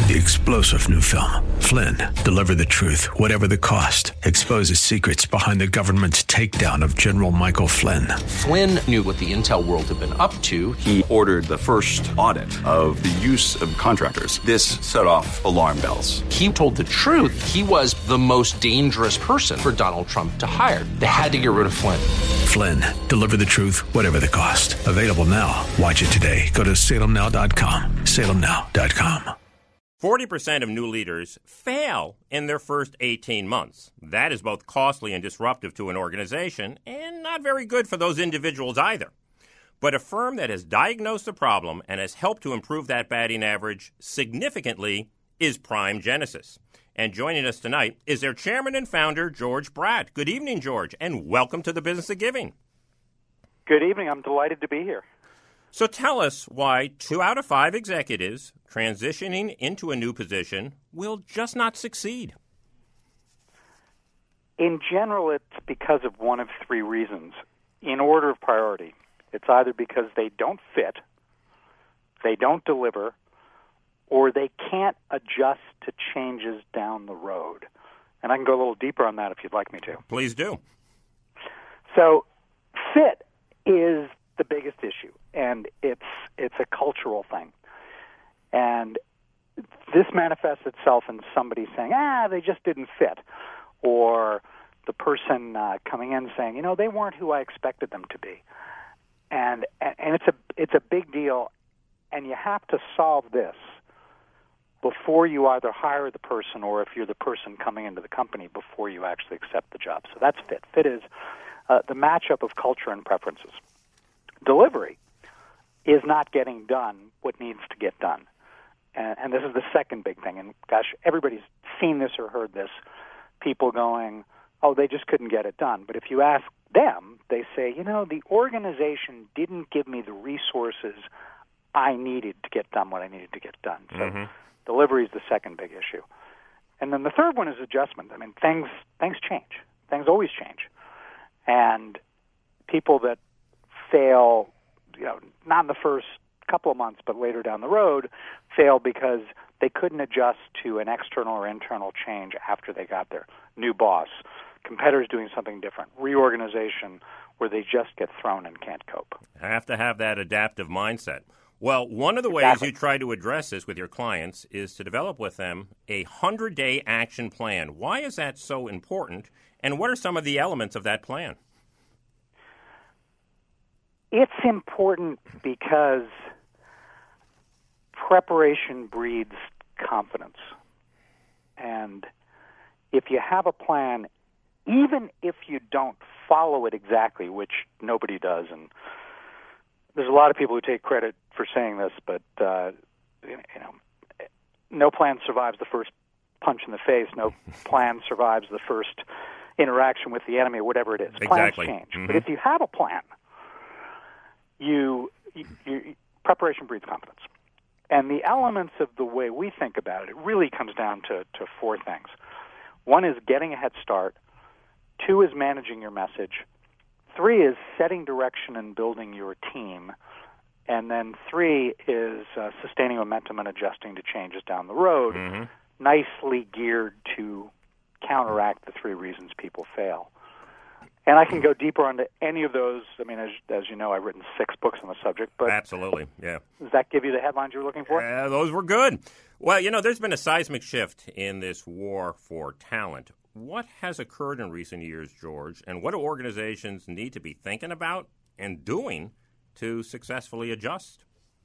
The explosive new film, Flynn, deliver the truth, whatever the cost, exposes secrets behind the government's takedown of General Michael Flynn. Flynn knew what the intel world had been up to. He ordered the first audit of the use of contractors. This set off alarm bells. He told the truth. He was the most dangerous person for Donald Trump to hire. They had to get rid of Flynn. Flynn, deliver the truth, whatever the cost. Available now. Watch it today. Go to salemnow.com. salemnow.com. 40% of new leaders fail in their first 18 months. That is both costly and disruptive to an organization, and not very good for those individuals either. But a firm that has diagnosed the problem and has helped to improve that batting average significantly is Prime Genesis. And joining us tonight is their chairman and founder, George Bratt. Good evening, George, and welcome to the Business of Giving. Good evening. I'm delighted to be here. So tell us why 2 out of 5 executives transitioning into a new position will just not succeed. In general, it's because of one of 3 reasons. In order of priority, it's either because they don't fit, they don't deliver, or they can't adjust to changes down the road. And I can go a little deeper on that if you'd like me to. Please do. So fit is the biggest issue, and it's a cultural thing. And this manifests itself in somebody saying, they just didn't fit, or the person coming in saying, they weren't who I expected them to be. And it's a big deal, and you have to solve this before you either hire the person or if you're the person coming into the company before you actually accept the job. So that's fit. Fit is the matchup of culture and preferences. Delivery is not getting done what needs to get done. And this is the second big thing. And gosh, everybody's seen this or heard this. People going, they just couldn't get it done. But if you ask them, they say, the organization didn't give me the resources I needed to get done what I needed to get done. So delivery is the second big issue. And then the third one is adjustment. I mean, things change. Things always change. And people that fail, not in the first couple of months, but later down the road, fail because they couldn't adjust to an external or internal change after they got there. New boss, competitors doing something different, reorganization where they just get thrown and can't cope. I have to have that adaptive mindset. Well, one of the ways you try to address this with your clients is to develop with them a 100-day action plan. Why is that so important, and what are some of the elements of that plan? It's important because preparation breeds confidence. And if you have a plan, even if you don't follow it exactly, which nobody does, and there's a lot of people who take credit for saying this, but no plan survives the first punch in the face. No plan survives the first interaction with the enemy, or whatever it is. Exactly. Plans change. But if you have a plan, preparation breeds confidence. And the elements of the way we think about it, it really comes down to 4 things. 1 is getting a head start. 2 is managing your message. 3 is setting direction and building your team. And then 3 is sustaining momentum and adjusting to changes down the road, nicely geared to counteract the 3 reasons people fail. And I can go deeper onto any of those. I mean, as you know, I've written 6 books on the subject. But absolutely, yeah. Does that give you the headlines you were looking for? Those were good. Well, there's been a seismic shift in this war for talent. What has occurred in recent years, George, and what do organizations need to be thinking about and doing to successfully adjust?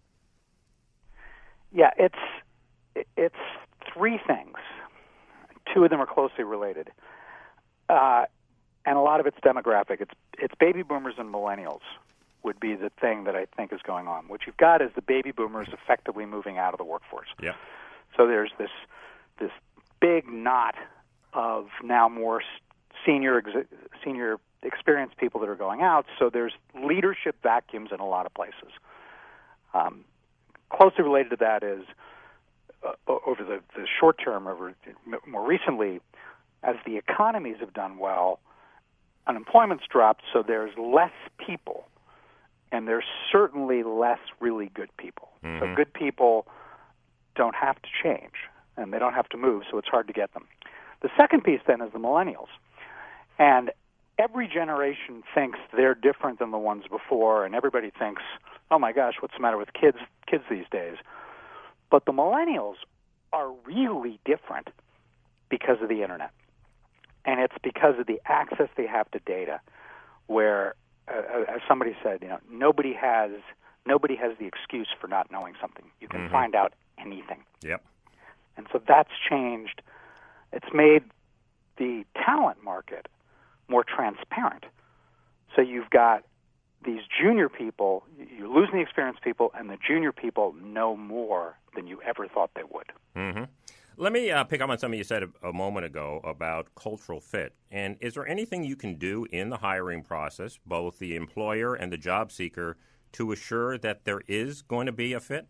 Yeah, it's 3 things. 2 of them are closely related. And a lot of it's demographic. It's baby boomers and millennials would be the thing that I think is going on. What you've got is the baby boomers effectively moving out of the workforce. Yeah. So there's this big knot of now more senior experienced people that are going out. So there's leadership vacuums in a lot of places. Closely related to that is over the short term, more recently, as the economies have done well, unemployment's dropped, so there's less people, and there's certainly less really good people. So good people don't have to change. and they don't have to move, so it's hard to get them. The second piece, then, is the millennials. And every generation thinks they're different than the ones before, and everybody thinks, oh, my gosh, what's the matter with kids these days? But the millennials are really different because of the Internet. And it's because of the access they have to data, where, as somebody said, nobody has the excuse for not knowing something. You can find out anything. Yep. And so that's changed. It's made the talent market more transparent. So you've got these junior people, you're losing the experienced people, and the junior people know more than you ever thought they would. Mm-hmm. Let me pick up on something you said a moment ago about cultural fit. And is there anything you can do in the hiring process, both the employer and the job seeker, to assure that there is going to be a fit?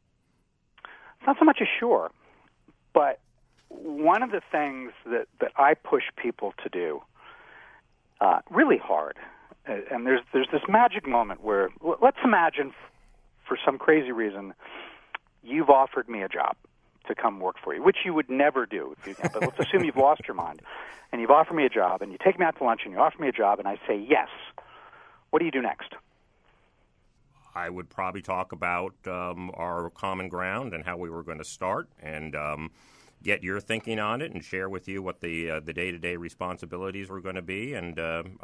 It's not so much assure, but one of the things that I push people to do really hard, and there's this magic moment where, let's imagine for some crazy reason, you've offered me a job to come work for you, which you would never do. But let's assume you've lost your mind, and you've offered me a job, and you take me out to lunch, and you offer me a job, and I say yes. What do you do next? I would probably talk about our common ground and how we were going to start, and get your thinking on it, and share with you what the day-to-day responsibilities were going to be. And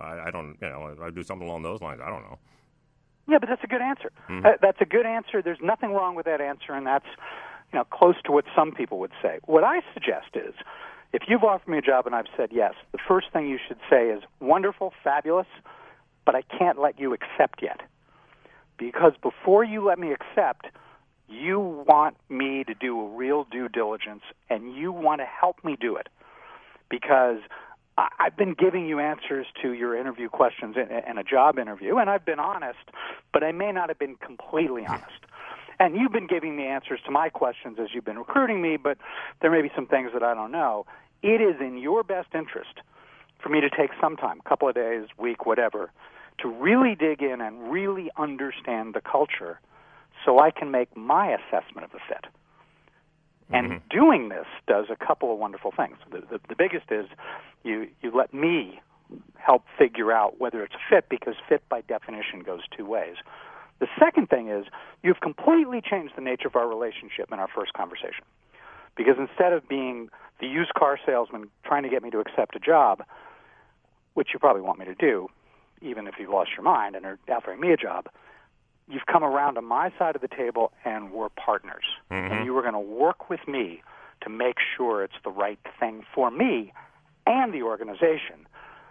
I'd do something along those lines. I don't know. Yeah, but that's a good answer. Mm-hmm. That's a good answer. There's nothing wrong with that answer, and that's close to what some people would say. What I suggest is, if you've offered me a job and I've said yes, the first thing you should say is, wonderful, fabulous, but I can't let you accept yet. Because before you let me accept, you want me to do a real due diligence, and you want to help me do it. Because I've been giving you answers to your interview questions in a job interview, and I've been honest, but I may not have been completely honest. And you've been giving me answers to my questions as you've been recruiting me, but there may be some things that I don't know. It is in your best interest for me to take some time, a couple of days, week, whatever, to really dig in and really understand the culture so I can make my assessment of the fit. And doing this does a couple of wonderful things. The biggest is you let me help figure out whether it's a fit, because fit by definition goes two ways. The second thing is you've completely changed the nature of our relationship in our first conversation. Because instead of being the used car salesman trying to get me to accept a job, which you probably want me to do, even if you've lost your mind and are offering me a job, you've come around to my side of the table and we're partners. Mm-hmm. And you are going to work with me to make sure it's the right thing for me and the organization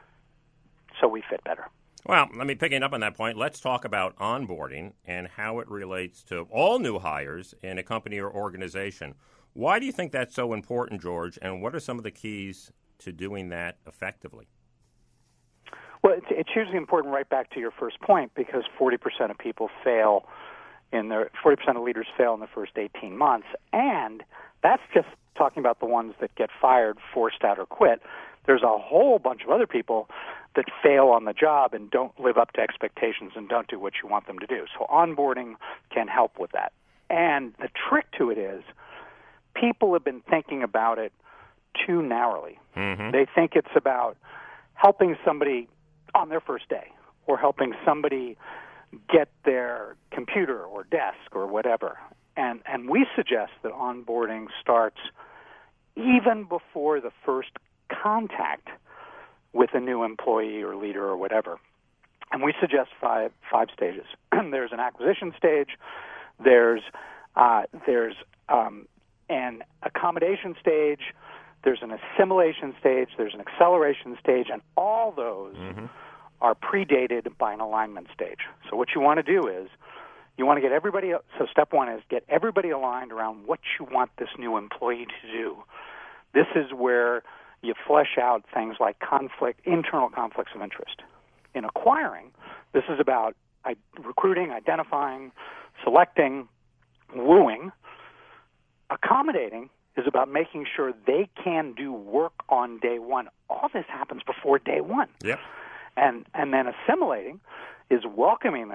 so we fit better. Well, let me pick up on that point. Let's talk about onboarding and how it relates to all new hires in a company or organization. Why do you think that's so important, George, and what are some of the keys to doing that effectively? Well, it's hugely important right back to your first point, because 40% of people fail 40% of leaders fail in the first 18 months, and that's just talking about the ones that get fired, forced out, or quit. There's a whole bunch of other people that fail on the job and don't live up to expectations and don't do what you want them to do. So onboarding can help with that. And the trick to it is people have been thinking about it too narrowly. Mm-hmm. They think it's about helping somebody on their first day or helping somebody get their computer or desk or whatever. And we suggest that onboarding starts even before the first contact with a new employee or leader or whatever. And we suggest five stages. There's an acquisition stage, there's an accommodation stage, there's an assimilation stage, there's an acceleration stage, and all those are predated by an alignment stage. So what you want to do is you want to get everybody, so step one is get everybody aligned around what you want this new employee to do. This is where you flesh out things like internal conflicts of interest. In acquiring, this is about recruiting, identifying, selecting, wooing. Accommodating is about making sure they can do work on day one. All this happens before day one. Yep. And then assimilating is welcoming them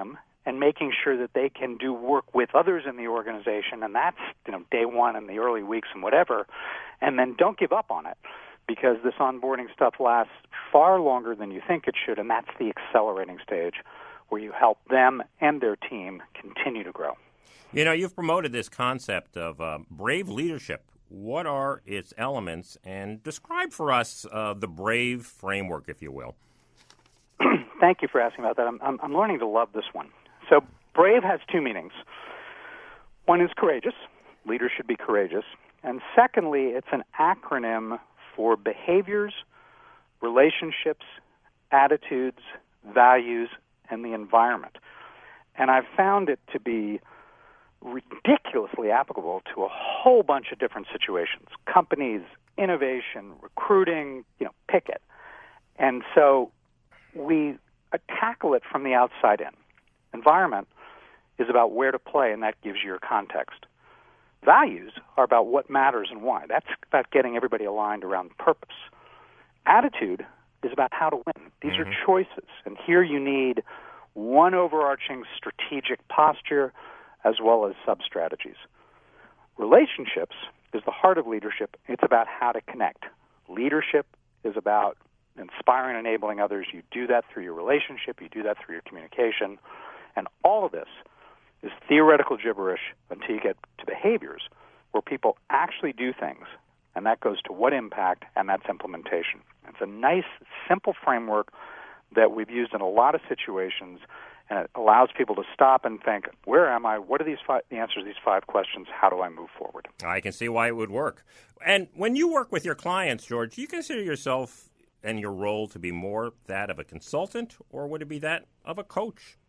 and making sure that they can do work with others in the organization, and that's day one and the early weeks and whatever, and then don't give up on it, because this onboarding stuff lasts far longer than you think it should, and that's the accelerating stage where you help them and their team continue to grow. You've promoted this concept of brave leadership. What are its elements? And describe for us the BRAVE framework, if you will. Thank you for asking about that. I'm learning to love this one. So brave has two meanings. One is courageous. Leaders should be courageous. And secondly, it's an acronym for behaviors, relationships, attitudes, values, and the environment. And I've found it to be ridiculously applicable to a whole bunch of different situations. Companies, innovation, recruiting, pick it. And so we tackle it from the outside in. Environment is about where to play, and that gives you your context. Values are about what matters and why. That's about getting everybody aligned around purpose. Attitude is about how to win. These are choices, and here you need one overarching strategic posture as well as sub-strategies. Relationships is the heart of leadership. It's about how to connect. Leadership is about inspiring and enabling others. You do that through your relationship. You do that through your communication. And all of this is theoretical gibberish until you get to behaviors where people actually do things, and that goes to what impact, and that's implementation. It's a nice, simple framework that we've used in a lot of situations, and it allows people to stop and think, where am I? What are the answers to these 5 questions? How do I move forward? I can see why it would work. And when you work with your clients, George, do you consider yourself and your role to be more that of a consultant, or would it be that of a coach?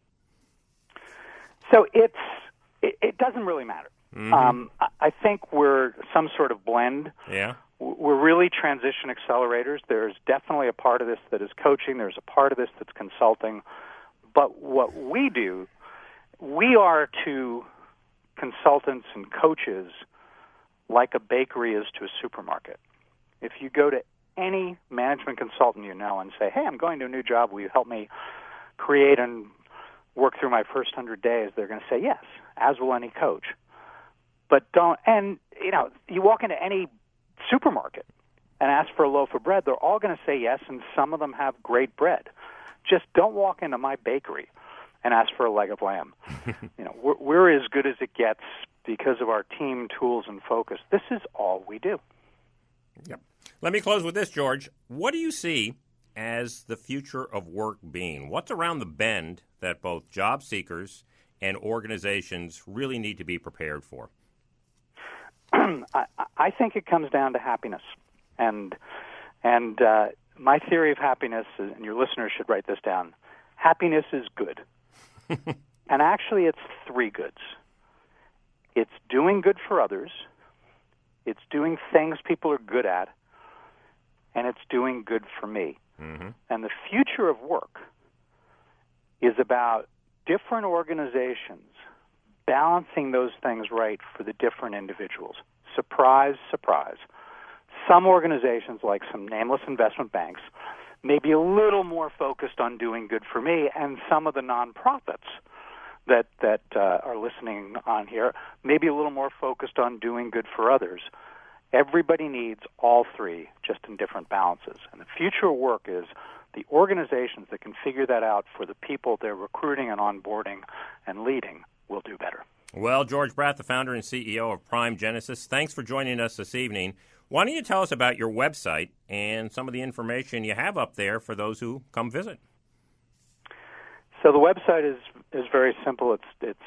So it doesn't really matter. I think we're some sort of blend. Yeah. We're really transition accelerators. There's definitely a part of this that is coaching. There's a part of this that's consulting. But what we do, we are to consultants and coaches like a bakery is to a supermarket. If you go to any management consultant and say, hey, I'm going to a new job, will you help me create and work through my first 100 days, they're going to say yes, as will any coach. But you walk into any supermarket and ask for a loaf of bread, they're all going to say yes, and some of them have great bread. Just don't walk into my bakery and ask for a leg of lamb. We're as good as it gets because of our team, tools, and focus. This is all we do. Yep. Let me close with this, George. What do you see as the future of work being? What's around the bend that both job seekers and organizations really need to be prepared for? I think it comes down to happiness. And my theory of happiness, and your listeners should write this down, happiness is good. And actually it's 3 goods. It's doing good for others, it's doing things people are good at, and it's doing good for me. And the future of work is about different organizations balancing those things right for the different individuals. Surprise, surprise. Some organizations, like some nameless investment banks, may be a little more focused on doing good for me, and some of the nonprofits that are listening on here may be a little more focused on doing good for others. Everybody needs all 3, just in different balances. And the future of work is the organizations that can figure that out for the people they're recruiting and onboarding and leading will do better. Well, George Bradt, the founder and CEO of Prime Genesis, thanks for joining us this evening. Why don't you tell us about your website and some of the information you have up there for those who come visit? So the website is very simple. It's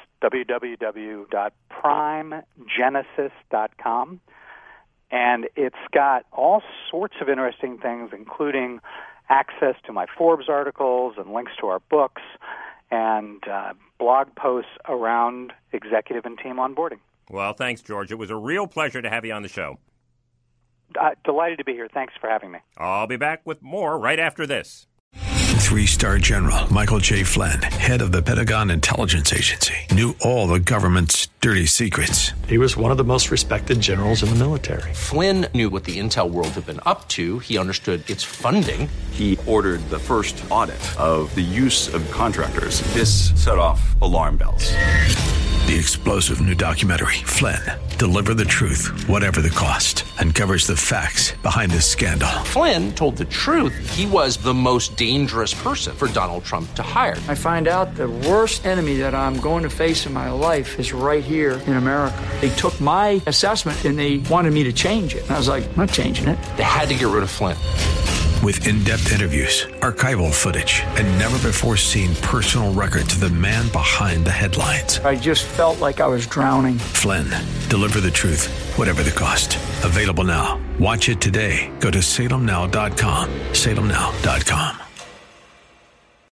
www.primegenesis.com. And it's got all sorts of interesting things, including access to my Forbes articles and links to our books and blog posts around executive and team onboarding. Well, thanks, George. It was a real pleasure to have you on the show. Delighted to be here. Thanks for having me. I'll be back with more right after this. 3-star general Michael J. Flynn, head of the Pentagon Intelligence Agency, knew all the government's dirty secrets. He was one of the most respected generals in the military. Flynn knew what the intel world had been up to. He understood its funding. He ordered the first audit of the use of contractors. This set off alarm bells. The explosive new documentary, Flynn, Deliver the Truth, Whatever the Cost, uncovers the facts behind this scandal. Flynn told the truth. He was the most dangerous person for Donald Trump to hire. I find out the worst enemy that I'm going to face in my life is right here in America. They took my assessment and they wanted me to change it. And I was like, I'm not changing it. They had to get rid of Flynn. With in-depth interviews, archival footage, and never-before-seen personal records of the man behind the headlines. I just felt like I was drowning. Flynn, Deliver the Truth, Whatever the Cost. Available now. Watch it today. Go to salemnow.com. salemnow.com.